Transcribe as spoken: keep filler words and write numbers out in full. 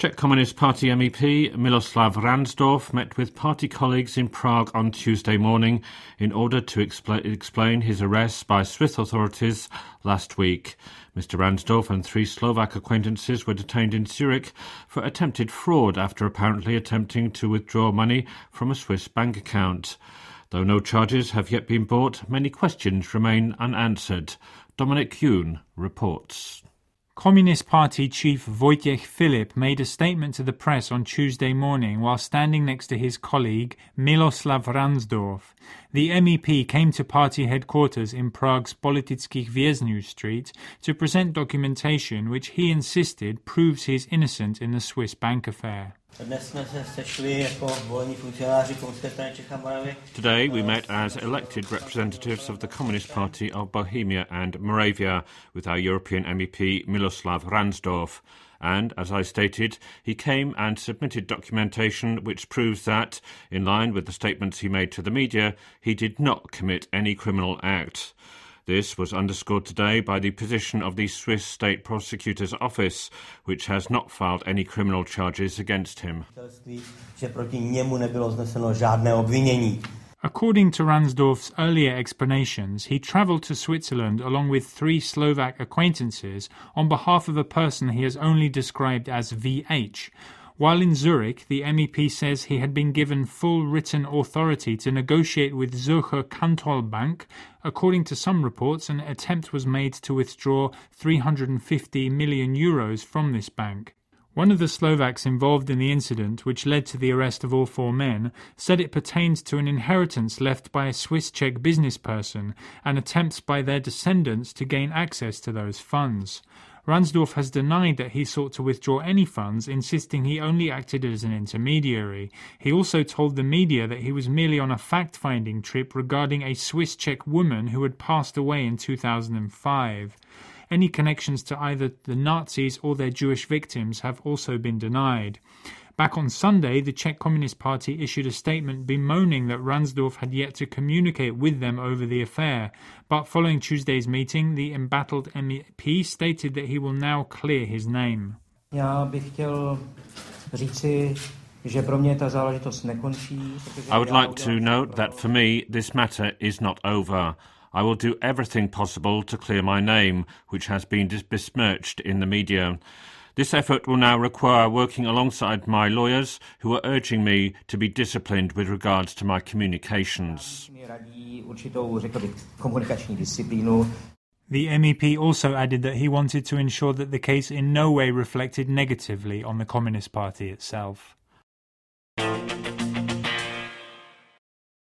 Czech Communist Party M E P Miloslav Ransdorf met with party colleagues in Prague on Tuesday morning in order to expl- explain his arrest by Swiss authorities last week. Mister Ransdorf and three Slovak acquaintances were detained in Zurich for attempted fraud after apparently attempting to withdraw money from a Swiss bank account. Though no charges have yet been brought, many questions remain unanswered. Dominic Yoon reports. Communist Party chief Wojciech Filip made a statement to the press on Tuesday morning while standing next to his colleague Miloslav Ransdorf. The M E P came to party headquarters in Prague's Politických Vězňů Street to present documentation which he insisted proves he is innocent in the Swiss bank affair. Today we met as elected representatives of the Communist Party of Bohemia and Moravia with our European M E P Miloslav Ransdorf. And, as I stated, he came and submitted documentation which proves that, in line with the statements he made to the media, he did not commit any criminal act. This was underscored today by the position of the Swiss State Prosecutor's Office, which has not filed any criminal charges against him. According to Ransdorf's earlier explanations, he travelled to Switzerland along with three Slovak acquaintances on behalf of a person he has only described as V H. While in Zurich, the M E P says he had been given full written authority to negotiate with Zürcher Kantonalbank. According to some reports, an attempt was made to withdraw three hundred fifty million euros from this bank. One of the Slovaks involved in the incident, which led to the arrest of all four men, said it pertained to an inheritance left by a Swiss-Czech businessperson and attempts by their descendants to gain access to those funds. Ransdorf has denied that he sought to withdraw any funds, insisting he only acted as an intermediary. He also told the media that he was merely on a fact-finding trip regarding a Swiss-Czech woman who had passed away in two thousand five. Any connections to either the Nazis or their Jewish victims have also been denied. Back on Sunday, the Czech Communist Party issued a statement bemoaning that Ransdorf had yet to communicate with them over the affair. But following Tuesday's meeting, the embattled M E P stated that he will now clear his name. Já bych chtěl říci, že pro mě ta záležitost nekončí. I would like to note that for me this matter is not over. I will do everything possible to clear my name, which has been besmirched in the media. This effort will now require working alongside my lawyers, who are urging me to be disciplined with regards to my communications. The M E P also added that he wanted to ensure that the case in no way reflected negatively on the Communist Party itself.